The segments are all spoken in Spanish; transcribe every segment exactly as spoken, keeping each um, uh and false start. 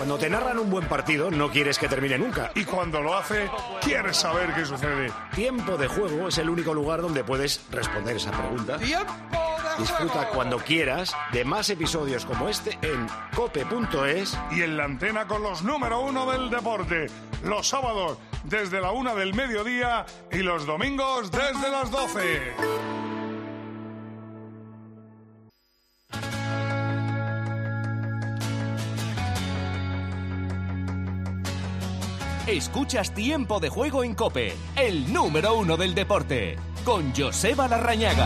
Cuando te narran un buen partido, no quieres que termine nunca. Y cuando lo hace, quieres saber qué sucede. Tiempo de Juego es el único lugar donde puedes responder esa pregunta. ¡Tiempo de Disfruta Juego! cuando quieras de más episodios como este en cope punto es. Y en la antena con los número uno del deporte. Los sábados desde la una del mediodía y los domingos desde las doce. Escuchas Tiempo de Juego en COPE, el número uno del deporte, con Joseba Larrañaga.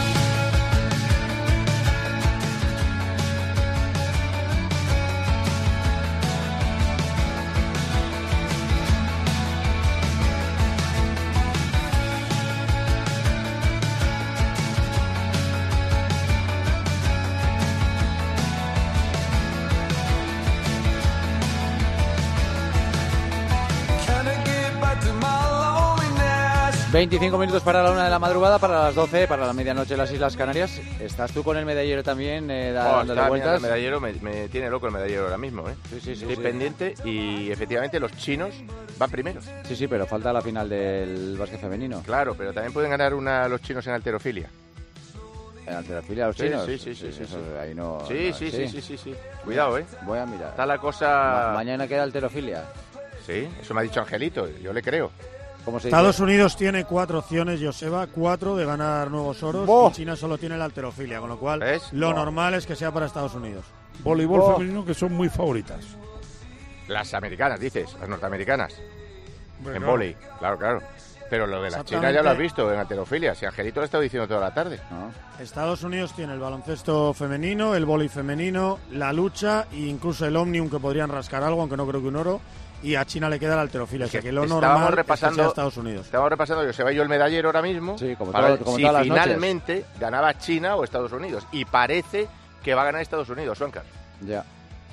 veinticinco minutos para la una de la madrugada, para las doce, para la medianoche en las Islas Canarias. ¿Estás tú con el medallero también eh, dándole oh, vueltas? El medallero me, me tiene loco el medallero ahora mismo, ¿eh? Sí, sí, sí. Estoy sí. pendiente y efectivamente los chinos van primeros. Sí, sí, pero falta la final del básquet femenino. Claro, pero también pueden ganar una los chinos en halterofilia. ¿En halterofilia los Sí, chinos? sí, sí, sí, sí, eso, sí. Ahí no, Sí, no, sí, sí, sí, sí, sí. Cuidado, ¿eh? Voy a mirar. Está la Ma- cosa... mañana queda halterofilia. Sí, eso me ha dicho Angelito, yo le creo. ¿Cómo se Estados dice? Unidos tiene cuatro opciones, Joseba, cuatro de ganar nuevos oros. ¡Boh! Y China solo tiene la halterofilia, con lo cual ¿Ves? lo ¡Boh! normal es que sea para Estados Unidos. Voleibol Oh. femenino, que son muy favoritas. Las americanas, dices, las norteamericanas. Hombre, En claro. vóley, claro, claro. Pero lo de la China Exactamente. ya lo has visto en halterofilia. Si Angelito lo ha estado diciendo toda la tarde. ¿No? Estados Unidos tiene el baloncesto femenino, el vóley femenino, la lucha e incluso el Omnium, que podrían rascar algo, aunque no creo que un oro. Y a China le queda la halterofilia, o sea Es que que lo estábamos normal es que repasando- sea Estados Unidos. Estamos repasando, yo se va yo el medallero ahora mismo. Sí, como para todo- ver como si todas las noches. finalmente ganaba China o Estados Unidos. Y parece que va a ganar Estados Unidos, Suancar. Ya.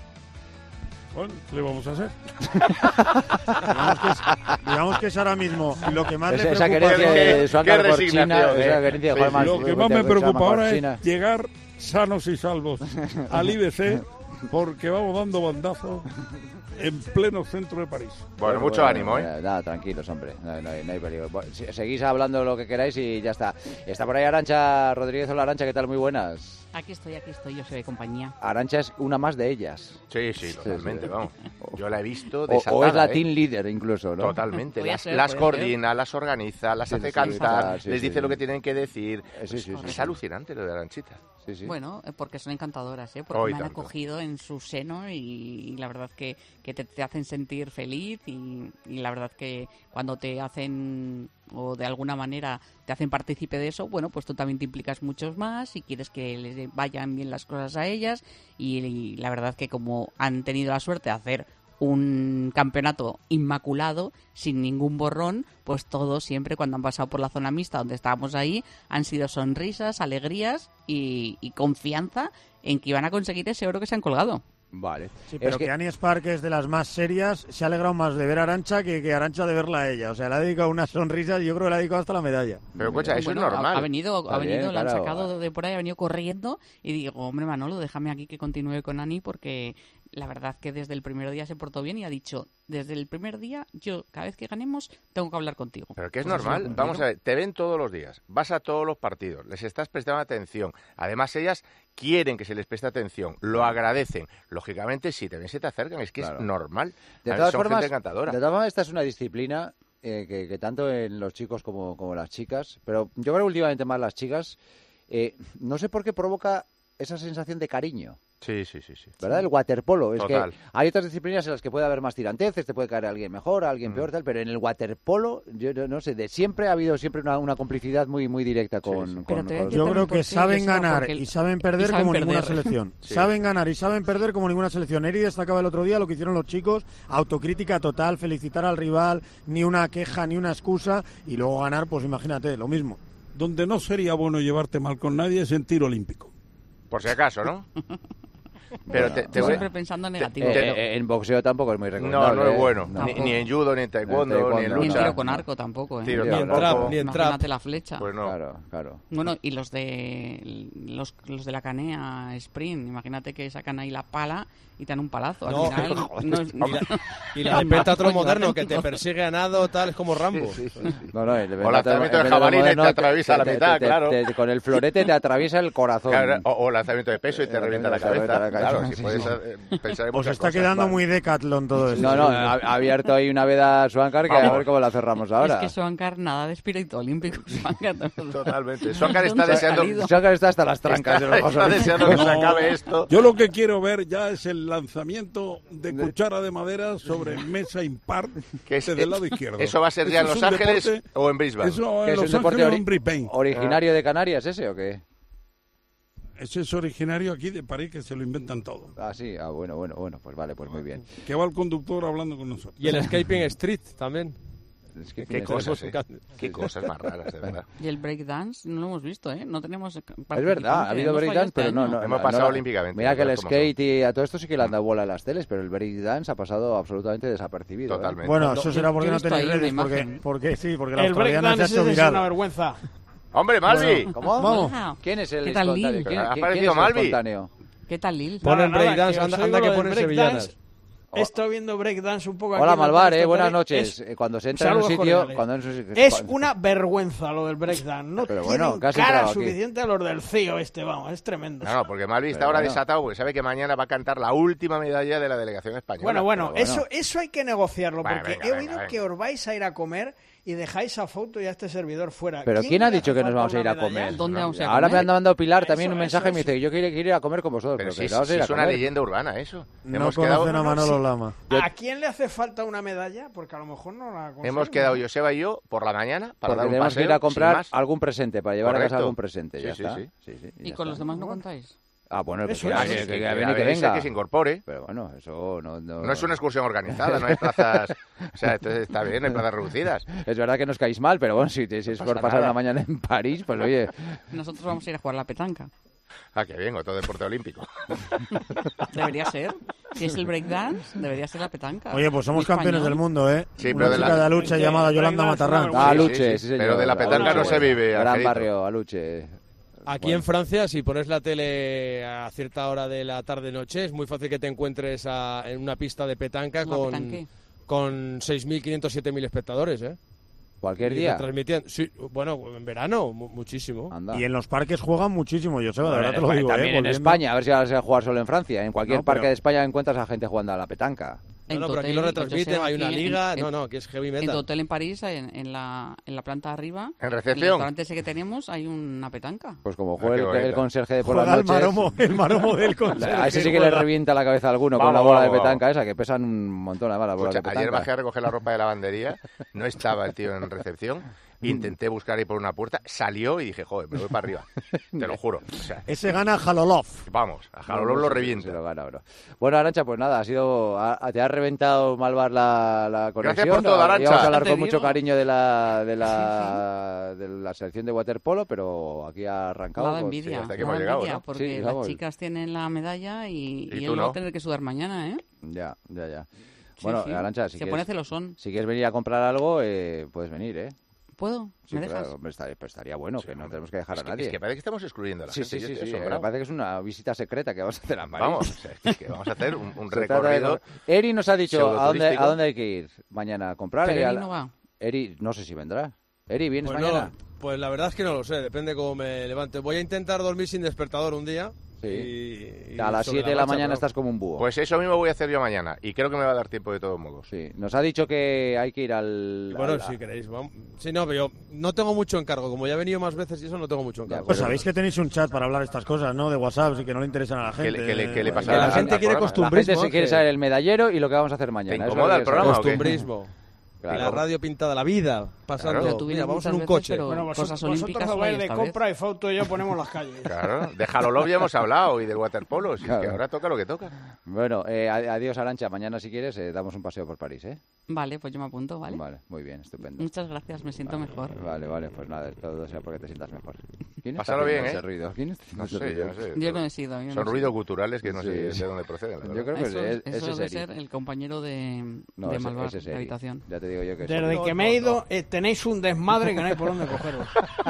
Bueno, ¿qué le vamos a hacer? Digamos que, es, digamos que es ahora mismo lo que más Es- le esa preocupa. querencia Qué- de Suancar qué por China, resignación, esa ¿eh? querencia de Sí, jugar sí. más- Lo que más me de- de- preocupa por ahora China. es llegar sanos y salvos al I B C, porque vamos dando bandazos en pleno centro de París. Bueno, mucho bueno, ánimo, ¿eh? bueno, Nada, tranquilos, hombre. No, no hay, no hay peligro. Bueno, si- seguís hablando lo que queráis y ya está. Está por ahí Arantxa Rodríguez. Hola, Arantxa, ¿qué tal? Muy buenas. Aquí estoy, aquí estoy, yo soy de compañía. Arantxa es una más de ellas. Sí, sí, totalmente, sí. vamos. Yo la he visto O, desatada, o es la ¿eh? team leader incluso, ¿no? Totalmente. Puede Las, ser, las puede ser. coordina, las organiza, las Sí, hace sí, cantar, sí, les sí, dice sí. lo que tienen que decir. Eh, sí, sí, sí, es sí. alucinante lo de Aranchita. Sí, sí. Bueno, eh, porque son encantadoras, ¿eh? Porque Oh, y me han tanto. acogido en su seno y, y la verdad que, que te, te hacen sentir feliz y, y la verdad que cuando te hacen o de alguna manera te hacen partícipe de eso, bueno, pues tú también te implicas muchos más y quieres que les vayan bien las cosas a ellas y, y la verdad que como han tenido la suerte de hacer un campeonato inmaculado, sin ningún borrón, pues todos siempre cuando han pasado por la zona mixta donde estábamos ahí, han sido sonrisas, alegrías y, y confianza en que iban a conseguir ese oro que se han colgado. Vale. Sí, pero Es que, que- Annie Spark es de las más serias, se ha alegrado más de ver a Arantxa que, que Arantxa de verla a ella. O sea, le ha dedicado una sonrisa y yo creo que le ha dedicado hasta la medalla. Pero, escucha, eso Bueno, es normal. Ha, ha venido, Está ha venido bien, la han claro. sacado de por ahí, ha venido corriendo y digo, hombre Manolo, déjame aquí que continúe con Ani porque la verdad que desde el primer día se portó bien y ha dicho, desde el primer día, yo cada vez que ganemos tengo que hablar contigo. Pero que es Pues eso lo ha normal. cumplido. Vamos a ver, te ven todos los días, vas a todos los partidos, les estás prestando atención. Además, ellas quieren que se les preste atención, lo agradecen. Lógicamente, si te ven, se te acercan, es que Claro. es normal. De A ver, todas son formas, gente encantadora. de todas formas, esta es una disciplina eh, que, que tanto en los chicos como, como las chicas, pero yo creo que últimamente más las chicas, eh, no sé por qué provoca esa sensación de cariño. Sí, sí, sí, sí. ¿Verdad? El waterpolo. Es Total. que hay otras disciplinas en las que puede haber más tiranteces, te puede caer alguien mejor, alguien Mm. peor, tal, pero en el waterpolo, yo no, no sé, de siempre ha habido siempre una, una complicidad muy muy directa con... Sí, sí. con- Pero te voy a con- decir Yo también creo por que qué, saben Joseba, ganar porque el- y saben perder y saben como ninguna perder. selección. Sí. Saben ganar y saben perder como ninguna selección. Eri destacaba el otro día lo que hicieron los chicos, autocrítica total, felicitar al rival, ni una queja, ni una excusa, y luego ganar, pues imagínate, lo mismo. Donde no sería bueno llevarte mal con nadie es en tiro olímpico. Por si acaso, ¿no? Pero te, te voy- Siempre pensando en negativo. Eh, Te- eh, en boxeo tampoco es muy No, recomendable. no es ¿eh? bueno. No. Ni, ni en judo, ni en taekwondo, taekwondo, ni en no, Ni en lucha. tiro con arco tampoco, ¿eh? Tiro Ni en tampoco. trap, ni en trap. Imagínate la flecha. Pues no. Claro, claro. Bueno, y los de los, los de la canea sprint, imagínate que sacan ahí la pala y te dan un palazo. Al No, final, joder. no es- Y la, y la de pentatlo moderno, que te persigue a nado, tal, es como Rambo. No, no, el O lanzamiento de jabalina y te atraviesa la mitad, claro. te- con el florete te atraviesa el corazón. Claro, o, o lanzamiento de peso y te Eh, revienta la te revienta cabeza. la cabeza, Claro, si sí, puedes sí. eh, pensar en Os muchas está cosas. quedando Vale. muy Decathlon todo esto. No, no, ha, ha abierto ahí una veda Swankar que a Vamos. ver cómo la cerramos ahora. Es que Swankar nada de espíritu olímpico. Swankar, Totalmente. Swankar está ¿Dónde ha deseando, salido? Swankar está hasta las trancas de los está, Juegos está Olímpicos. deseando que se No. acabe esto. Yo lo que quiero ver ya es el lanzamiento de cuchara de madera sobre mesa impar Que es- desde el lado izquierdo. ¿Eso va a ser ya en Eso Los es un Ángeles deporte- o en Brisbane? Eso ¿Que en es un Los deporte Ángeles o ori- en Brisbane. originario de Canarias ese o qué? Ese es originario aquí de París, que se lo inventan todo. Ah, sí, ah, bueno, bueno, bueno, pues vale, pues muy bien. Que va el conductor hablando con nosotros. Y el Escaping Street también. Es que Qué tiene- cosas, me eh. encanta. Qué cosas más raras, de verdad. Y el breakdance no lo hemos visto, ¿eh? No tenemos. Es verdad, ha habido breakdance, pero no, no. Hemos no, pasado no, olímpicamente, Mira que el las cosas como skate y a todo esto sí que le han dado bola en las teles, pero el breakdance ha pasado absolutamente desapercibido. ¿eh? Totalmente. Bueno, Cuando- eso será yo- porque yo he no visto tenéis ahí una redes, porque, imagen. porque sí, porque la El australiana se ha breakdance hecho es una viral. vergüenza. ¡Hombre, Malvi! ¿Cómo? Vamos. ¿Quién es el ¿Qué tal, espontáneo? Lil? ¿Quién, Ha quién- quién aparecido es el Malvi. espontáneo? ¿Qué tal, Lil? Ponen Nada, nada, breakdance, que anda, os anda oigo que lo ponen del breakdance. sevillanas. He estado viendo breakdance un poco aquí. Hola, en Malvar, Manchester eh, buenas por ahí. noches. Es, Eh, Cuando se entra en un saludos sitio... cordiales. Cuando en un sitio- es cuando- una vergüenza lo del breakdance. No Pero tienen bueno, ¿qué has cara entrado aquí? suficiente a los del C I O este, vamos, es tremendo. No, no, porque Malvi está Pero ahora bueno. desatado porque sabe que mañana va a cantar la última medalla de la delegación española. Bueno, bueno, pero bueno. eso, eso hay que negociarlo, Bueno, porque venga, he venga, oído venga. que os vais a ir a comer y dejáis a Foto y a este servidor fuera. Pero ¿quién ha le dicho hace que nos falta vamos a ir una a comer? medalla? ¿Dónde vamos a ir a Ahora me comer? anda mandando Pilar Eso, también un eso, mensaje y me eso. dice que yo quiero, quiero ir a comer con vosotros. Pero Pero, si, que si vamos a ir a es una comer. leyenda urbana eso. No hemos quedado, conocen a Manolo sí. Lama. ¿A quién le hace falta una medalla? Porque a lo mejor no la consigue. hemos quedado Joseba y yo por la mañana para Porque dar un tenemos paseo, que ir a sin comprar más. algún presente, para llevar a Correcto. casa algún presente. Sí, Ya sí, está. sí. Sí, sí, ¿Y ya con está. los demás no contáis? Ah, bueno, pues Eso que, es, que, eso que, es. que, Que viene y a que ver, venga. que se incorpore. Pero bueno, eso no... No, No es una excursión organizada, no hay plazas. O sea, entonces está bien, no hay plazas reducidas. Es verdad que nos caéis mal, pero bueno, si, si es por pasa pasar nada. una mañana en París, pues oye... Nosotros vamos a ir a jugar la petanca. Ah, qué bien, otro deporte olímpico. Debería ser. Si es el breakdance, debería ser la petanca. Oye, pues somos Español. campeones del mundo, ¿eh? Sí, Una pero de chica la- de Aluche ¿Qué? llamada Yolanda Breakdance, Matarrán. una Ah, Sí, Aluche, sí, sí, señor. pero de la petanca no se vive, Gran Angelito. barrio, Aluche. Aquí Bueno. en Francia, si pones la tele a cierta hora de la tarde-noche, es muy fácil que te encuentres a- en una pista de petanca ¿Una con, petanque? con seis mil quinientos, siete mil espectadores, ¿eh? Cualquier Y día. retransmitiendo- sí, bueno, en verano, mu- muchísimo. Anda. Y en los parques juegan muchísimo, Joseba, de Bueno, verdad te lo en digo, España, ¿eh? también en Volviendo- España, a ver si vas a jugar solo en Francia. En cualquier No, pero- parque de España encuentras a gente jugando a la petanca. No, En no, tu pero aquí hotel, lo yo retransmiten, sé, hay una aquí en- liga, en- no, no, aquí es heavy En tu metal. hotel en París, en, en la, en la planta de arriba, ¿En el recepción? restaurante ese que tenemos, hay una petanca. Pues como Ah, juega qué el, bonito. el conserje de por Juega las el noches... maromo, el maromo del conserje. A ese sí que le juega. revienta la cabeza a alguno con Vamos, la bola de vamos, petanca esa, que pesan un montón además las bolas Escucha, de ayer petanca. bajé a recoger la ropa de lavandería, no estaba el tío en recepción, intenté buscar ahí por una puerta, salió y dije, joder, me voy para arriba. Te lo juro. O sea, Ese gana Jalolov. vamos, a Jalolov No, lo se- revienta. se lo gana ahora. Bueno, Arantxa, pues nada, ha sido, a- te ha reventado Malvar la, la conexión. Gracias por todo, Arantxa. Íbamos a hablar Te con mucho digo. cariño de la, de la, de la selección de waterpolo, pero aquí ha arrancado. Nada pues, envidia, hasta que nada hemos llegado, envidia, ¿no? porque Sí, las vamos. chicas tienen la medalla y, ¿Y y tú él no? va a tener que sudar mañana, ¿eh? Ya, ya, ya. Sí, Bueno, sí. Arantxa, si Se quieres, pone celosón. si quieres venir a comprar algo, eh, puedes venir, ¿eh? ¿Puedo? Sí, ¿Me dejas? claro, hombre, estaría, pues estaría bueno, que no tenemos que dejar Es a que, nadie. es que parece que estamos excluyendo a la Sí, gente. sí, yo sí, estoy sí, asombrado. me parece que es una visita secreta que vamos a hacer a París. Vamos, o sea, es que vamos a hacer un, un Se trata de- recorrido. Eri nos ha dicho a dónde, pseudoturístico. a dónde hay que ir mañana a comprar. Pero y a Eri la- no va. Eri, no sé si vendrá. Eri, ¿vienes Pues, mañana? no, pues la verdad es que no lo sé, depende cómo me levante. Voy a intentar dormir sin despertador un día. Sí. y- y a las sobre siete de la marcha, mañana pero- estás como un búho. Pues eso mismo voy a hacer yo mañana y creo que me va a dar tiempo de todos modos. Sí, nos ha dicho que hay que ir al... Bueno, al- si queréis, vamos. Sí, no, pero yo no tengo mucho encargo. Como ya he venido más veces y eso, no tengo mucho encargo. Pues sabéis que tenéis un chat para hablar estas cosas, ¿no? De WhatsApp y que no le interesan a la ¿Qué gente. le- qué le- qué le pasa Que la al- gente al quiere programa? costumbrismo. La gente se quiere que- saber el medallero y lo que vamos a hacer mañana. ¿Te Eso incomoda es lo el que programa o qué? Costumbrismo. Claro. La radio pintada, la vida, pasando. Claro. Mira, vamos en un veces, coche. pero Bueno, vosotros, cosas olímpicas vosotros vais no hay de esta compra y Fausto y yo ponemos las calles. Claro, de Jalolov ya hemos hablado y del waterpolo, si Claro. es que ahora toca lo que toca. Bueno, eh, adiós, Arantxa. Mañana, si quieres, eh, damos un paseo por París, ¿eh? Vale, pues yo me apunto, ¿vale? Vale, muy bien, estupendo. Muchas gracias, me siento Vale, mejor. Vale, vale, pues nada, todo sea porque te sientas mejor. ¿Quién está Pásalo bien, haciendo ¿eh? ese ruido? ¿Quién está haciendo No ese sé, ruido? yo no sé. Yo no he sido. yo Son no he ruidos sido. guturales que no sé Sí. de dónde proceden. la Yo verdad. creo que Eso, es, eso ese debe Eric. ser el compañero de, No, de ese- Malvar, ese es de Eric. habitación. Ya te digo yo que es Desde Eric. que me he ido, eh, tenéis un desmadre que no hay por dónde cogerlo.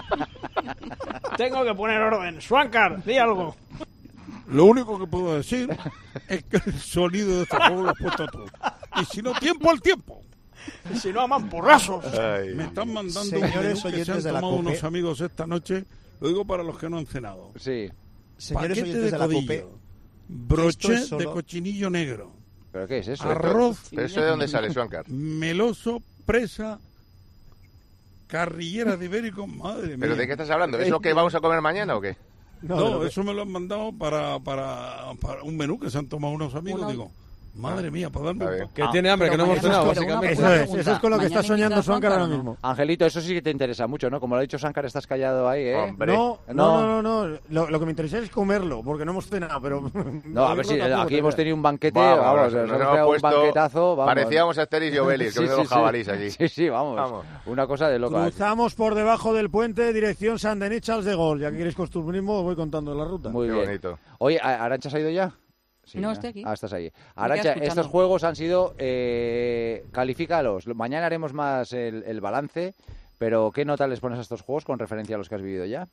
Tengo que poner orden. Swankar, di algo. Lo único que puedo decir es que el sonido de este juego lo has puesto tú. Y si no, tiempo al tiempo. Y si no, aman porrazos. Ay. Me están mandando Señores un menú que se oyentes han de la tomado COPE. unos amigos esta noche. Lo digo para los que no han cenado. Sí, Señores Paquete oyentes de de la COPE, codillo, brochet esto es solo- de cochinillo negro, ¿pero qué es eso? arroz ¿Pero eso de dónde sale, Swankar? meloso, presa, carrillera de ibérico, madre mía. ¿Pero de qué estás hablando? ¿Es lo que vamos a comer mañana o qué? No, eso me lo han mandado para, para, para un menú que se han tomado unos amigos. Una- Digo, madre mía, para darme A un ver. pa- Que tiene hambre, que no pero hemos mañana- cenado, pero una- básicamente. Eso una es, pregunta. eso es con lo que está ¿Mañana soñando invitas a Swankar ahora Swankar o no? mismo. Angelito, eso sí que te interesa mucho, ¿no? Como lo ha dicho Sankar, estás callado ahí, ¿eh? Hombre. No, no, no, no, no. Lo, lo que me interesa es comerlo, porque no hemos cenado, pero... No, a ver si aquí hemos tenido un banquete, Vamos, vamos, nos nos hemos hemos pegado un puesto- banquetazo, vamos. Parecíamos Asterix y Obelix, que los jabalís allí. Sí, sí, vamos, Vamos. una cosa de loca. Cruzamos por debajo del puente, dirección San Denis, Charles de Gaulle. Ya que queréis costumbrismo, os voy contando la ruta. Muy Qué bien. bonito. Oye, ¿A- ¿Arantxa se ha ido ya? Sí, No, estoy aquí. Ah, estás ahí. Me quedo Arantxa, escuchando. estos juegos han sido, eh, califícalos. Mañana haremos más el, el balance, pero ¿qué nota les pones a estos juegos con referencia a los que has vivido ya?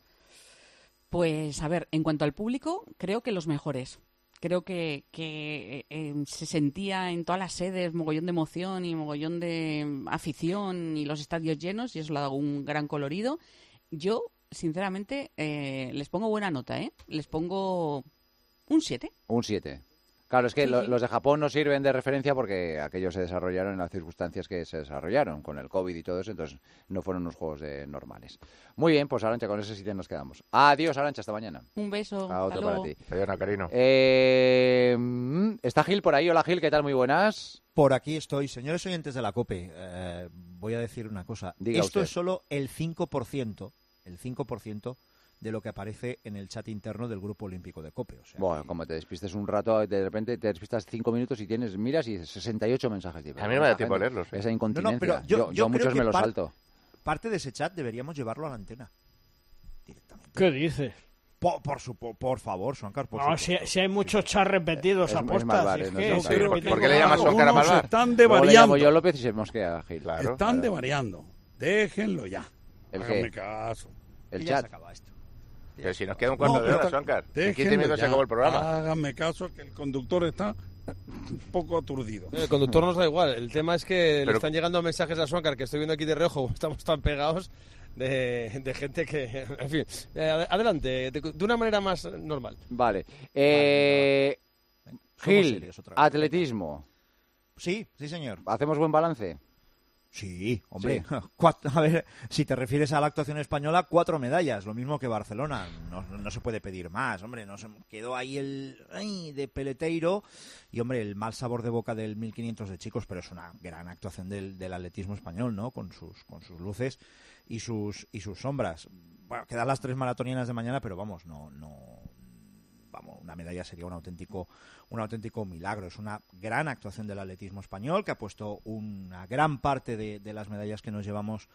Pues a ver, en cuanto al público, creo que los mejores. Creo que, que eh, se sentía en todas las sedes mogollón de emoción y mogollón de mm, afición y los estadios llenos y eso le ha dado un gran colorido. Yo, sinceramente, eh, les pongo buena nota, ¿eh? Les pongo un siete. Un siete. Claro, es que Sí, lo- sí. los de Japón no sirven de referencia porque aquellos se desarrollaron en las circunstancias que se desarrollaron, con el COVID y todo eso, entonces no fueron unos juegos de normales. Muy bien, pues Arantxa, con ese siete nos quedamos. Adiós, Arantxa, hasta mañana. Un beso. A otro hasta para luego. ti. Adiós, Nacarino. Eh, mm, ¿Está Gil por ahí? Hola Gil, ¿qué tal? Muy buenas. Por aquí estoy. Señores oyentes de la COPE, eh, voy a decir una cosa. Diga Esto usted. es solo el cinco por ciento, el cinco por ciento de lo que aparece en el chat interno del Grupo Olímpico de COPE. O sea, Bueno, que- como te despistes un rato, de repente te despistas cinco minutos y tienes, miras y sesenta y ocho mensajes. Tío. A mí no me da Esa tiempo a gente, leerlos, ¿eh? Esa incontinencia. No, no, pero yo- yo, yo yo creo muchos que me los par- salto. parte de ese chat deberíamos llevarlo a la antena. Directamente. ¿Qué dices? Por, por, su- por, por favor, Swankar, por No, si, supuesto. si hay muchos chats repetidos Es- es apostas. Malvar, si es eh, no que sé, se pero- repiten ¿por qué le llamas como- Swankar a Algunos Malvar? están Luego le llamo devariando. yo López y se mosquea Gil. Claro. Están claro. devariando. Déjenlo ya. ¿El Háganme qué? caso. El Y ya se chat. acaba esto. Pero si nos queda un cuarto No, de hora, pero- Swankar. En quince Déjenlo minutos se ya. acabó el programa. Háganme caso que el conductor está un poco aturdido. El conductor nos da igual. El tema es que le Pero- están llegando mensajes a Swankar, que estoy viendo aquí de reojo, como estamos tan pegados, de, de gente que... En fin, eh, ad- adelante, de, de una manera más normal. Vale. Eh, Somos Gil, serios otra vez. atletismo. Sí, sí, señor. ¿Hacemos buen balance? Sí, hombre. Cuatro- a ver, si te refieres a la actuación española, cuatro medallas, lo mismo que Barcelona. No, no se puede pedir más, hombre. No se quedó ahí el ay, de Peleteiro y, hombre, el mal sabor de boca del mil quinientos de chicos, pero es una gran actuación del, del atletismo español, ¿no? Con sus, con sus luces y sus y sus sombras. Bueno, quedan las tres maratonianas de mañana, pero vamos, no, no. Vamos, una medalla sería un auténtico, un auténtico milagro. Es una gran actuación del atletismo español que ha puesto una gran parte de, de las medallas que nos llevamos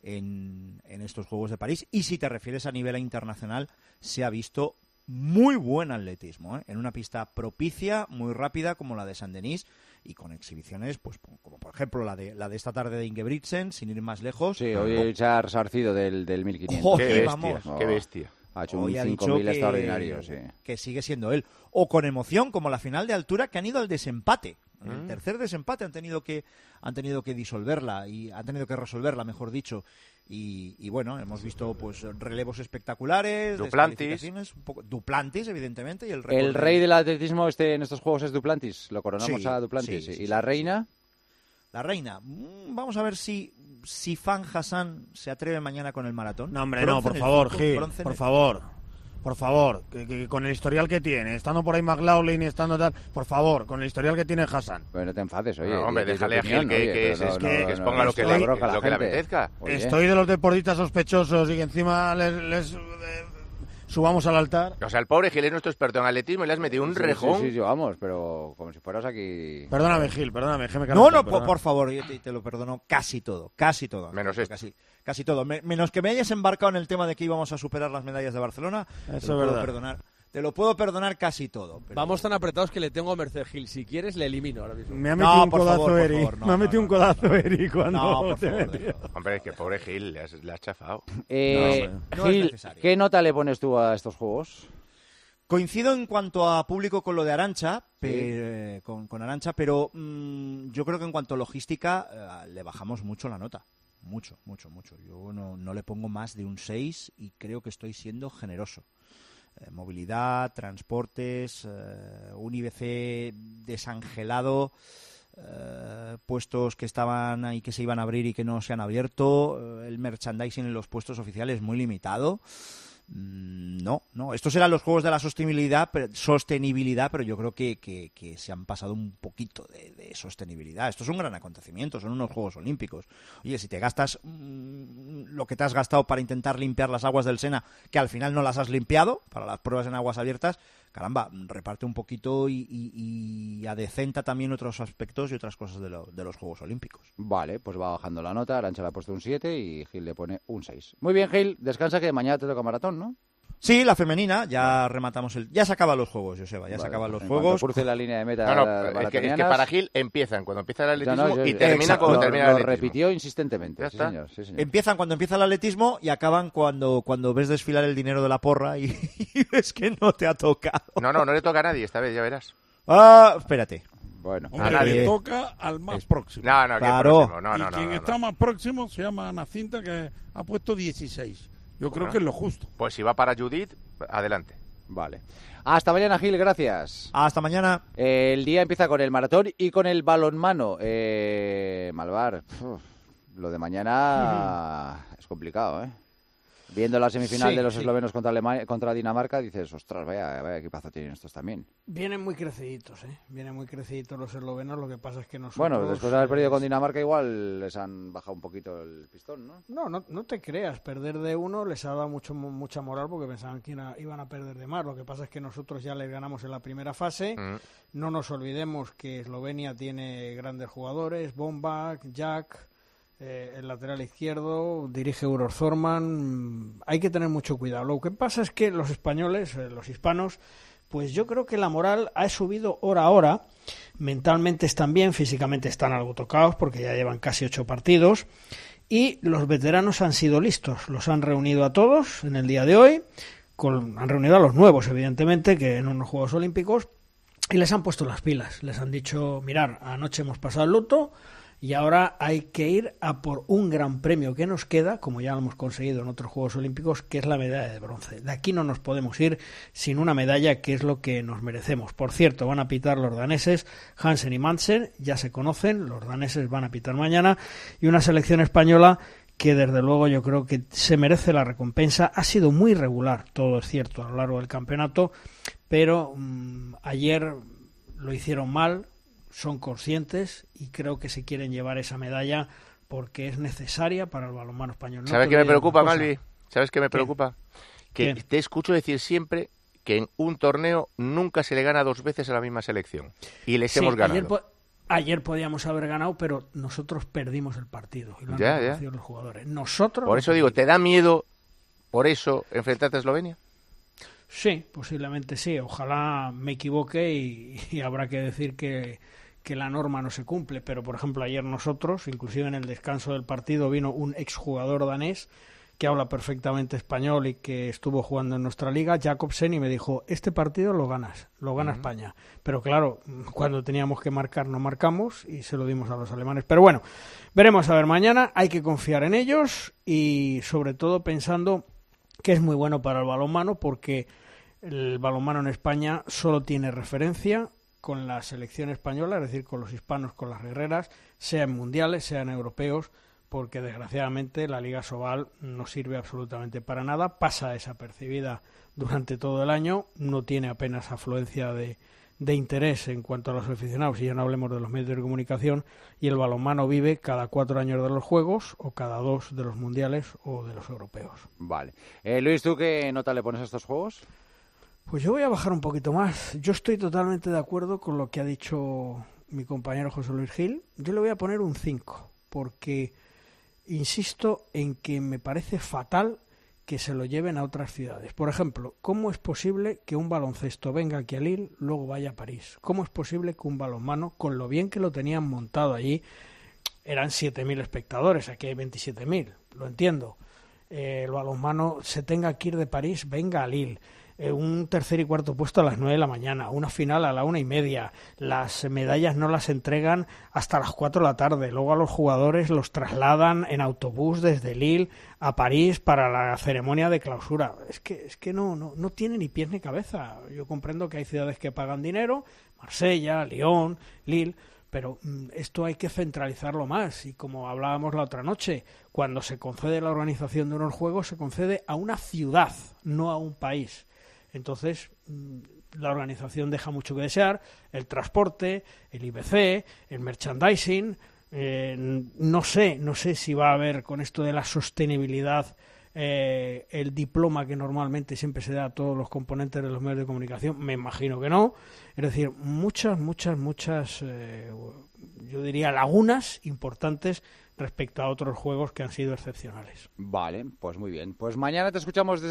en, en estos Juegos de París. Y si te refieres a nivel internacional, se ha visto muy buen atletismo, ¿eh? En una pista propicia, muy rápida como la de Saint-Denis y con exhibiciones, pues como por ejemplo la de la de esta tarde de Ingebrigtsen, sin ir más lejos. Sí, hoy se ha resarcido del, del mil quinientos. Joder, Qué bestia, vamos. qué bestia. Ha hecho Hoy un ha cinco dicho mil que, extraordinario, sí. que sigue siendo él. O con emoción, como la final de altura, que han ido al desempate. En el Mm. tercer desempate han tenido que han tenido que disolverla y han tenido que resolverla, mejor dicho. Y, y bueno, hemos visto pues relevos espectaculares, Duplantis. descalificaciones, un poco, Duplantis, evidentemente, y el récord El de- rey del atletismo este en estos juegos es Duplantis. Lo coronamos Sí, a Duplantis. sí, sí, ¿Y sí, la sí. reina? La reina. Mm, Vamos a ver si si Fan Hassan se atreve mañana con el maratón. No, hombre, Bronce no, por en el favor, cinco, Gil, bronce en por el- favor. por favor, que, que con el historial que tiene, estando por ahí McLaughlin y estando tal, por favor, con el historial que tiene Hassan. Pero no te enfades, oye. No, hombre, di- di tu déjale a opinión, Gil que, oye, que, pero es- no, es- no, que no, exponga no, lo que, no, le, no, bronca a la lo que le gente. apetezca. Oye. Estoy de los deportistas sospechosos y que encima les, les, eh, subamos al altar. O sea, el pobre Gil es nuestro experto en atletismo y le has metido un Sí, rejón. Sí, sí, sí, vamos, pero como si fueras aquí... Perdóname, Gil, perdóname, que me No, canso, no, perdona. por, por favor, yo te, te lo perdono casi todo, casi todo. Menos esto. Casi, casi todo. Me- menos que me hayas embarcado en el tema de que íbamos a superar las medallas de Barcelona. Eso te es lo puedo verdad. perdonar. Te lo puedo perdonar casi todo. pero- Vamos tan apretados que le tengo a Merced Gil. Si quieres, le elimino ahora mismo. Me ha No, metido un por codazo favor, por Eri. favor, no, me ha no, metido no. un codazo Eri cuando No, por te favor, metió. déjalo. Hombre, es que pobre Gil, le has, le has chafado. Eh, No, no es Gil, necesario. ¿qué nota le pones tú a estos juegos? Coincido en cuanto a público con lo de Arantxa, pe- con, con Arantxa, pero mm, yo creo que en cuanto a logística eh, le bajamos mucho la nota. Mucho, mucho, mucho. Yo no, no le pongo más de un seis y creo que estoy siendo generoso. Eh, movilidad, transportes, eh, un I B C desangelado, eh, puestos que estaban ahí que se iban a abrir y que no se han abierto, eh, el merchandising en los puestos oficiales muy limitado. Mm, No, no. Estos eran los juegos de la sostenibilidad, pero, sostenibilidad, pero yo creo que, que, que se han pasado un poquito de, de sostenibilidad. Esto es un gran acontecimiento, son unos Juegos Olímpicos. Oye, si te gastas mm, lo que te has gastado para intentar limpiar las aguas del Sena, que al final no las has limpiado, para las pruebas en aguas abiertas, caramba, reparte un poquito y, y, y adecenta también otros aspectos y otras cosas de, lo- de los Juegos Olímpicos. Vale, pues va bajando la nota. Arantxa le ha puesto un siete y Gil le pone un seis. Muy bien, Gil. Descansa que mañana te toca maratón, ¿no? Sí, la femenina, ya rematamos el... Ya se acaban los juegos, Joseba, ya se Vale, acaban los en juegos. cuanto cruce la línea de meta No, no, las es que, es que maratonianas- para Gil empiezan cuando empieza el No, atletismo no, yo- y termina Exacto. cuando lo, termina lo el atletismo. repitió insistentemente. Ya Sí, está. señor, sí, señor. Empiezan cuando empieza el atletismo y acaban cuando, cuando ves desfilar el dinero de la porra y, y ves que no te ha tocado. No, no, no le toca a nadie esta vez, ya verás. Ah, espérate. Bueno, Hombre, A nadie. le toca al más próximo. No, no, que Claro. próximo. No, y no, no, quien no, no. está más próximo se llama Ana Cinta, que ha puesto dieciséis. Yo creo Bueno. que es lo justo. Pues si va para Judith, adelante. vale. Hasta mañana, Gil. Gracias. Hasta mañana. Eh, el día empieza con el maratón y con el balonmano. Eh, Malvar, uf, lo de mañana es complicado, ¿eh? Viendo la semifinal Sí, de los sí. eslovenos contra, Alema- contra Dinamarca, dices, ostras, vaya, vaya equipazo tienen estos también. Vienen muy creciditos, ¿eh? Vienen muy creciditos los eslovenos, lo que pasa es que nosotros... Bueno, después de haber perdido pues, con Dinamarca, igual les han bajado un poquito el pistón, ¿no? No, no, no te creas, perder de uno les ha dado mucho, mucha moral porque pensaban que era- iban a perder de más. Lo que pasa es que nosotros ya les ganamos en la primera fase. Mm. No nos olvidemos que Eslovenia tiene grandes jugadores, Bombak, Jack, eh, el lateral izquierdo, dirige Uros Zorman. Mm, Hay que tener mucho cuidado. Lo que pasa es que los españoles, eh, los hispanos, pues yo creo que la moral ha subido hora a hora. Mentalmente están bien, físicamente están algo tocados porque ya llevan casi ocho partidos. Y los veteranos han sido listos, los han reunido a todos en el día de hoy, con- han reunido a los nuevos, evidentemente, que en unos Juegos Olímpicos, y les han puesto las pilas. Les han dicho, mirar, anoche hemos pasado el luto y ahora hay que ir a por un gran premio que nos queda, como ya lo hemos conseguido en otros Juegos Olímpicos, que es la medalla de bronce. De aquí no nos podemos ir sin una medalla, que es lo que nos merecemos. Por cierto, van a pitar los daneses, Hansen y Madsen, ya se conocen, los daneses van a pitar mañana, y una selección española que desde luego yo creo que se merece la recompensa. Ha sido muy regular, todo es cierto, a lo largo del campeonato, pero mmm, ayer lo hicieron mal, son conscientes y creo que se quieren llevar esa medalla porque es necesaria para el balonmano español. No ¿Sabes te qué me olvides de preocupa, una cosa. Malvi? ¿Sabes qué me ¿Qué? preocupa? Que ¿Qué? te escucho decir siempre que en un torneo nunca se le gana dos veces a la misma selección. Y les Sí, hemos ganado. Ayer, po- ayer podíamos haber ganado, pero nosotros perdimos el partido. Y lo han Ya, ya. reconocido los jugadores. Nosotros... Por lo eso digo, perdimos. ¿te da miedo por eso enfrentarte a Eslovenia? Sí, posiblemente sí. Ojalá me equivoque y, y habrá que decir que, que la norma no se cumple. Pero, por ejemplo, ayer nosotros, inclusive en el descanso del partido, vino un exjugador danés que habla perfectamente español y que estuvo jugando en nuestra liga, Jacobsen, y me dijo, este partido lo ganas, lo gana Ujú. España. Pero claro, cuando teníamos que marcar no marcamos y se lo dimos a los alemanes. Pero bueno, veremos a ver mañana, hay que confiar en ellos y sobre todo pensando que es muy bueno para el balonmano porque el balonmano en España solo tiene referencia con la selección española, es decir, con los hispanos, con las guerreras, sea en mundiales, sea en europeos, porque desgraciadamente la Liga Sobal no sirve absolutamente para nada, pasa desapercibida durante todo el año, no tiene apenas afluencia de, de interés en cuanto a los aficionados, y ya no hablemos de los medios de comunicación, y el balonmano vive cada cuatro años de los Juegos, o cada dos de los Mundiales o de los Europeos. Vale. Eh, Luis, ¿tú qué nota le pones a estos Juegos? Pues yo voy a bajar un poquito más. Yo estoy totalmente de acuerdo con lo que ha dicho mi compañero José Luis Gil. Yo le voy a poner un cinco, porque insisto en que me parece fatal que se lo lleven a otras ciudades. Por ejemplo, ¿cómo es posible que un baloncesto venga aquí a Lille, luego vaya a París? ¿Cómo es posible que un balonmano, con lo bien que lo tenían montado allí, eran siete mil espectadores, aquí hay veintisiete mil, lo entiendo, eh, el balonmano se tenga que ir de París, venga a Lille? Un tercer y cuarto puesto a las nueve de la mañana, una final a la una y media, las medallas no las entregan hasta las cuatro de la tarde, luego a los jugadores los trasladan en autobús desde Lille a París para la ceremonia de clausura. Es que es que no, no, no tiene ni pies ni cabeza. Yo comprendo que hay ciudades que pagan dinero, Marsella, Lyon, Lille, pero mm, esto hay que centralizarlo más, y como hablábamos la otra noche, cuando se concede la organización de unos juegos se concede a una ciudad, no a un país. Entonces, la organización deja mucho que desear, el transporte, el I B C, el merchandising, eh, no sé, no sé si va a haber con esto de la sostenibilidad eh, el diploma que normalmente siempre se da a todos los componentes de los medios de comunicación, me imagino que no. Es decir, muchas, muchas, muchas, eh, yo diría lagunas importantes respecto a otros juegos que han sido excepcionales. Vale, pues muy bien. Pues mañana te escuchamos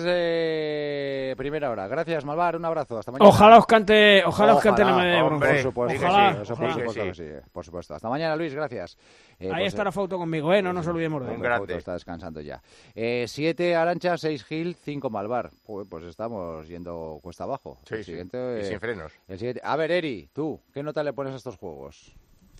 desde primera hora. Gracias, Malvar, un abrazo. Hasta mañana. Ojalá os cante, ojalá, ojalá os cante la medalla de bronce. Por supuesto, ojalá, sí, eso, ojalá. por supuesto que sí, por supuesto. Hasta mañana, Luis, gracias. Eh, Ahí pues, estará Fauto conmigo, ¿eh? No nos olvidemos de él. Fauto está descansando ya. Eh, siete Arantxa, seis Gil, cinco Malvar. Pues, pues estamos yendo cuesta abajo. Sí, el sí. siguiente, Y sin frenos. El siguiente. A ver, Eri, tú, ¿qué nota le pones a estos juegos?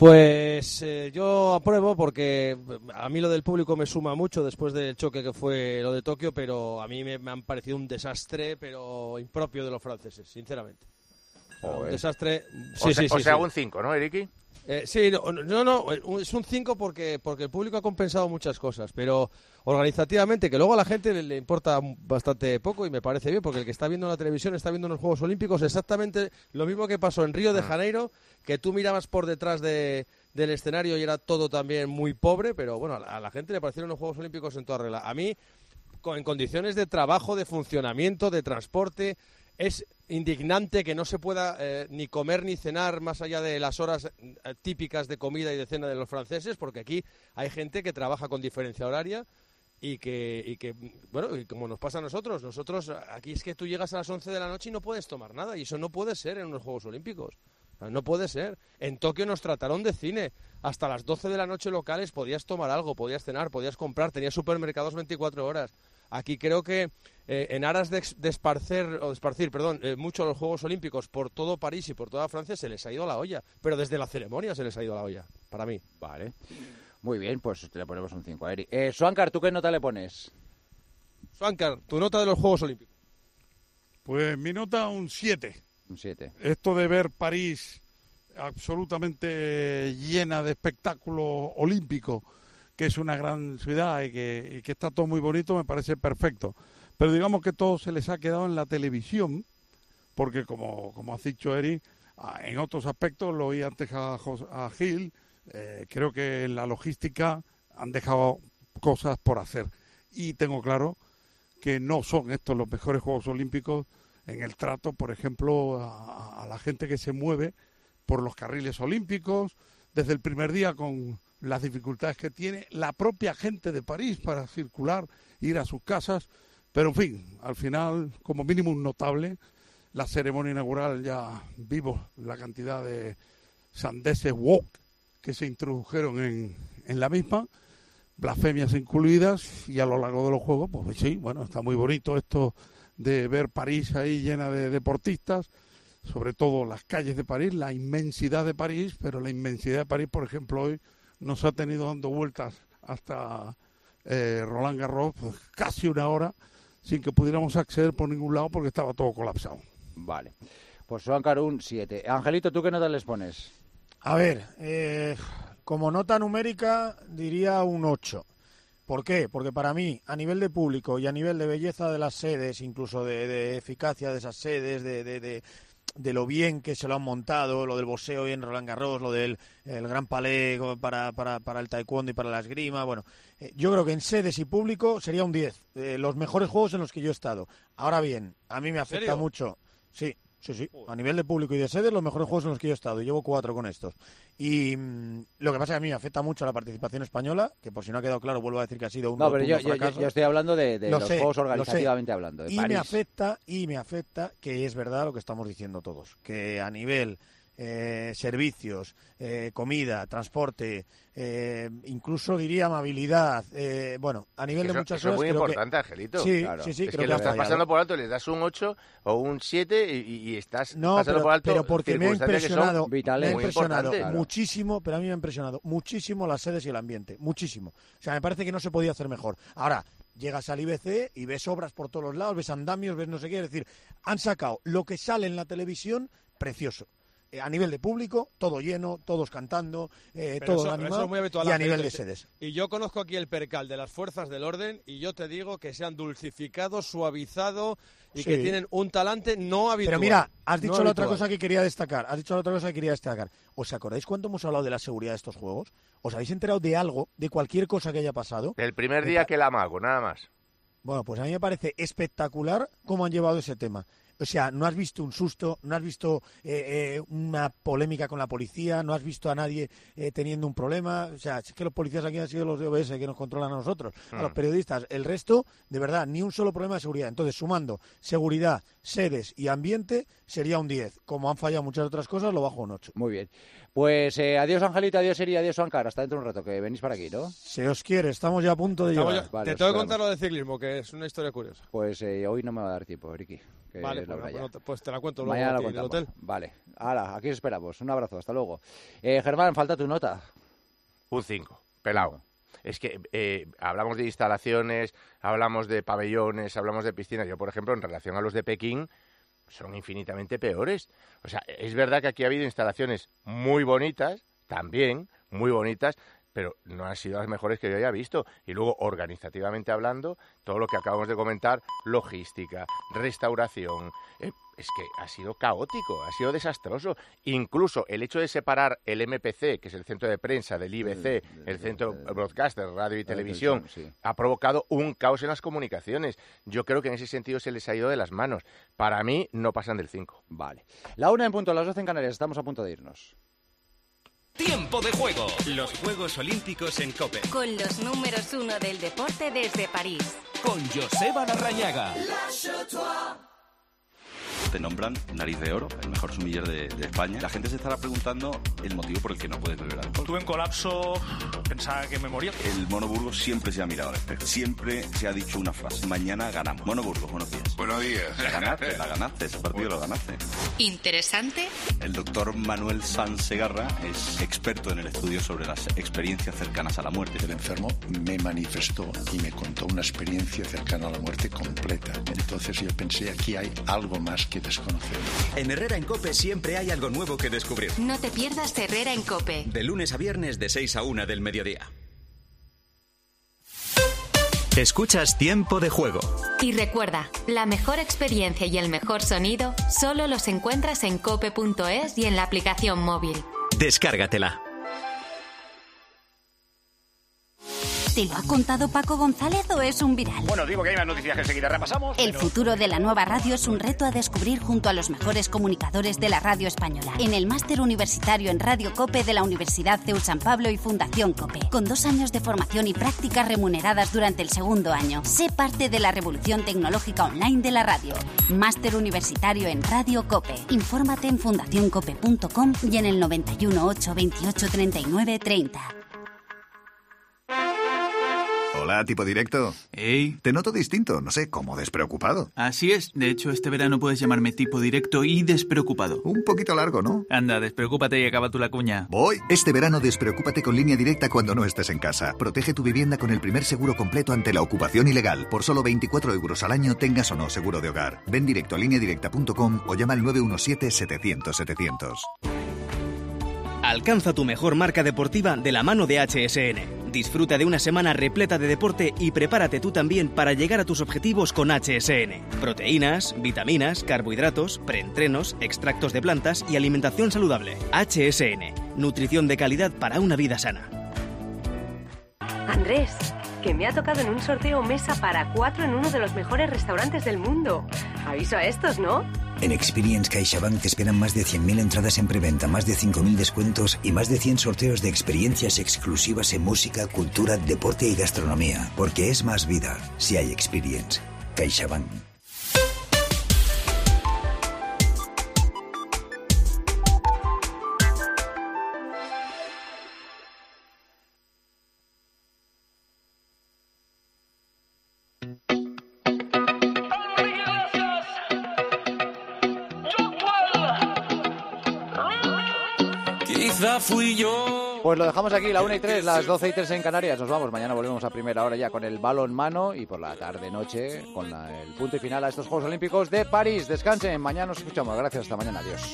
Pues eh, yo apruebo, porque a mí lo del público me suma mucho después del choque que fue lo de Tokio, pero a mí me, me han parecido un desastre, pero impropio de los franceses, sinceramente. Joder. Un desastre. Sí, o sea, sí, sí, o sea sí. un cinco, ¿no, Eriki? Eh, sí, no, no, no, es un cinco porque, porque el público ha compensado muchas cosas, pero organizativamente, que luego a la gente le, le importa bastante poco, y me parece bien, porque el que está viendo la televisión está viendo en los Juegos Olímpicos exactamente lo mismo que pasó en Río de Janeiro, que tú mirabas por detrás de, del escenario y era todo también muy pobre, pero bueno, a la, a la gente le parecieron los Juegos Olímpicos en toda regla. A mí, con, en condiciones de trabajo, de funcionamiento, de transporte, es indignante que no se pueda eh, ni comer ni cenar más allá de las horas eh, típicas de comida y de cena de los franceses, porque aquí hay gente que trabaja con diferencia horaria y que, y que bueno, y como nos pasa a nosotros, nosotros aquí es que tú llegas a las once de la noche y no puedes tomar nada, y eso no puede ser en unos Juegos Olímpicos. No puede ser. En Tokio nos trataron de cine. Hasta las doce de la noche locales podías tomar algo, podías cenar, podías comprar, tenías supermercados veinticuatro horas. Aquí creo que eh, en aras de, de esparcer, o de esparcir, perdón, eh, mucho los Juegos Olímpicos por todo París y por toda Francia se les ha ido a la olla. Pero desde la ceremonia se les ha ido a la olla, para mí. Vale. Muy bien, pues le ponemos un cinco a Eri. Eh, Swankar, ¿tú qué nota le pones? Swankar, tu nota de los Juegos Olímpicos. Pues mi nota un siete. Un siete. Esto de ver París absolutamente llena de espectáculos olímpicos, que es una gran ciudad y que, y que está todo muy bonito, me parece perfecto. Pero digamos que todo se les ha quedado en la televisión, porque como, como has dicho, Eri, en otros aspectos, lo oí antes a, a Gil, eh, creo que en la logística han dejado cosas por hacer. Y tengo claro que no son estos los mejores Juegos Olímpicos en el trato, por ejemplo, a, a la gente que se mueve por los carriles olímpicos, desde el primer día con las dificultades que tiene la propia gente de París para circular, ir a sus casas, pero en fin, al final, como mínimo un notable, la ceremonia inaugural ya vimos la cantidad de sandeces woke que se introdujeron en, en la misma, blasfemias incluidas, y a lo largo de los Juegos, pues sí, bueno, está muy bonito esto de ver París ahí llena de deportistas, sobre todo las calles de París, la inmensidad de París, pero la inmensidad de París, por ejemplo, hoy nos ha tenido dando vueltas hasta eh, Roland Garros, pues casi una hora, sin que pudiéramos acceder por ningún lado porque estaba todo colapsado. Vale, pues Swankar un siete. Angelito, ¿tú qué nota les pones? A ver, eh, como nota numérica diría un ocho. ¿Por qué? Porque para mí, a nivel de público y a nivel de belleza de las sedes, incluso de, de eficacia de esas sedes, de, de, de, de lo bien que se lo han montado, lo del boxeo y en Roland Garros, lo del el Gran Palais para, para, para el taekwondo y para la esgrima, bueno, eh, yo creo que en sedes y público sería un diez. Eh, los mejores juegos en los que yo he estado. Ahora bien, a mí me afecta ¿En serio? mucho. Sí. Sí, sí, a nivel de público y de sedes, los mejores juegos en los que yo he estado. Llevo cuatro con estos. Y mmm, lo que pasa es que a mí me afecta mucho la participación española, que por si no ha quedado claro, vuelvo a decir que ha sido un No, pero yo, yo, fracaso. yo estoy hablando de, de Lo los sé, juegos lo sé. organizativamente hablando, de y París. me afecta, y me afecta que es verdad lo que estamos diciendo todos, que a nivel eh, servicios, eh, comida, transporte, eh, incluso diría amabilidad, eh, bueno, a nivel eso, de muchas eso cosas. es muy creo importante, que... Angelito. Sí, claro. sí, sí, es creo que, que lo ha estás fallado. pasando por alto, le das un ocho o un siete y, y estás No, pasando pero, por alto pero porque me ha circunstancias que son impresionado, me ha muy impresionado importantes. muchísimo, pero a mí me ha impresionado muchísimo las sedes y el ambiente, muchísimo. O sea, me parece que no se podía hacer mejor. Ahora, llegas al I B C y ves obras por todos los lados, ves andamios, ves no sé qué, es decir, han sacado lo que sale en la televisión precioso. Eh, a nivel de público, todo lleno, todos cantando, eh, Pero todo eso- animado, eso es muy habitual, y a Angelito. nivel de sedes. Y yo conozco aquí el percal de las fuerzas del orden y yo te digo que se han dulcificado, suavizado y Sí. que tienen un talante no habitual. Pero mira, has dicho no la otra habitual. cosa que quería destacar. Has dicho la otra cosa que quería destacar. ¿Os acordáis cuánto hemos hablado de la seguridad de estos juegos? ¿Os habéis enterado de algo, de cualquier cosa que haya pasado? El primer día que la mago, nada más. Bueno, pues a mí me parece espectacular cómo han llevado ese tema. O sea, no has visto un susto, no has visto eh, eh, una polémica con la policía, no has visto a nadie eh, teniendo un problema. O sea, es que los policías aquí han sido los de O B S que nos controlan a nosotros, a los Mm. periodistas. El resto, de verdad, ni un solo problema de seguridad. Entonces, sumando seguridad, sedes y ambiente, sería un diez. Como han fallado muchas otras cosas, lo bajo un ocho. Muy bien. Pues eh, adiós, Angelito, adiós, Eri, adiós, Ancar. Hasta dentro de un rato, que venís para aquí, ¿no? Se os quiere, estamos ya a punto de Estamos llegar. ya- Vale, te os tengo que esperamos. contar lo de ciclismo, que es una historia curiosa. Pues eh, hoy no me va a dar tiempo, Ricky. Que Vale, es la pues, hora no, ya. pues, pues te la cuento luego Mañana a lo ti en el contamos. hotel. Vale. Ahora, aquí os esperamos. Un abrazo, hasta luego. Eh, Germán, falta tu nota. Un cinco, pelado. Es que eh, hablamos de instalaciones, hablamos de pabellones, hablamos de piscinas. Yo, por ejemplo, en relación a los de Pekín, son infinitamente peores. O sea, es verdad que aquí ha habido instalaciones muy bonitas, también, muy bonitas, pero no han sido las mejores que yo haya visto. Y luego, organizativamente hablando, todo lo que acabamos de comentar, logística, restauración, eh, es que ha sido caótico, ha sido desastroso. Incluso el hecho de separar el M P C, que es el centro de prensa, del I B C, el centro broadcaster, radio y televisión, sí. ha provocado un caos en las comunicaciones. Yo creo que en ese sentido se les ha ido de las manos. Para mí, no pasan del cinco. Vale. La una en punto, las doce en Canarias. Estamos a punto de irnos. Tiempo de juego. Los Juegos Olímpicos en COPE. Con los números uno del deporte desde París. Con Joseba Larrañaga. Te nombran Nariz de Oro, el mejor sumiller de, de España. La gente se estará preguntando el motivo por el que no puedes beber alcohol. Tuve un colapso, pensaba que me moría. El Mono Burgos siempre se ha mirado al espejo. Siempre se ha dicho una frase. Mañana ganamos. Mono Burgos, buenos días. Buenos días. La ganaste, la ganaste. Ese partido lo ganaste. Interesante. El doctor Manuel Sanz Segarra es experto en el estudio sobre las experiencias cercanas a la muerte. El enfermo me manifestó y me contó una experiencia cercana a la muerte completa. Entonces yo pensé, aquí hay algo más que desconocemos. En Herrera en COPE siempre hay algo nuevo que descubrir. No te pierdas Herrera en COPE. De lunes a viernes de seis a una del mediodía. Escuchas Tiempo de Juego. Y recuerda, la mejor experiencia y el mejor sonido solo los encuentras en cope punto es y en la aplicación móvil. Descárgatela. ¿Te lo ha contado Paco González o es un viral? Bueno, digo que hay más noticias que enseguida repasamos. El pero... futuro de la nueva radio es un reto a descubrir junto a los mejores comunicadores de la radio española. En el máster universitario en Radio COPE de la Universidad C E U San Pablo y Fundación COPE. Con dos años de formación y prácticas remuneradas durante el segundo año. Sé parte de la revolución tecnológica online de la radio. Máster universitario en Radio COPE. Infórmate en fundación cope punto com y en el noventa y uno, ocho veintiocho, treinta y nueve, treinta. Hola, tipo directo. Hey. Te noto distinto, no sé, como despreocupado. Así es, de hecho este verano puedes llamarme tipo directo y despreocupado. Un poquito largo, ¿no? Anda, despreocúpate y acaba tú la cuña. Voy. Este verano despreocúpate con Línea Directa cuando no estés en casa. Protege tu vivienda con el primer seguro completo ante la ocupación ilegal. Por solo veinticuatro euros al año tengas o no seguro de hogar. Ven directo a línea directa punto com o llama al nueve uno siete, setecientos, setecientos. Alcanza tu mejor marca deportiva de la mano de H S N. Disfruta de una semana repleta de deporte y prepárate tú también para llegar a tus objetivos con H S N. Proteínas, vitaminas, carbohidratos, preentrenos, extractos de plantas y alimentación saludable. H S N. Nutrición de calidad para una vida sana. Andrés, que me ha tocado en un sorteo mesa para cuatro en uno de los mejores restaurantes del mundo. Aviso a estos, ¿no? En Experience CaixaBank te esperan más de cien mil entradas en preventa, más de cinco mil descuentos y más de cien sorteos de experiencias exclusivas en música, cultura, deporte y gastronomía. Porque es más vida si hay Experience. CaixaBank. Fui yo. Pues lo dejamos aquí, la una y tres, las doce y tres en Canarias. Nos vamos, mañana volvemos a primera hora ya con el balón mano y por la tarde-noche con la, el punto y final a estos Juegos Olímpicos de París. Descansen, mañana nos escuchamos. Gracias, hasta mañana, adiós.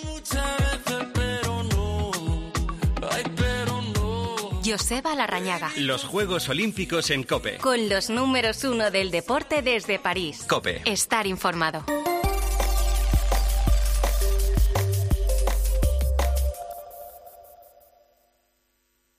Joseba Larrañaga. Los Juegos Olímpicos en COPE. Con los números uno del deporte desde París. COPE. Estar informado.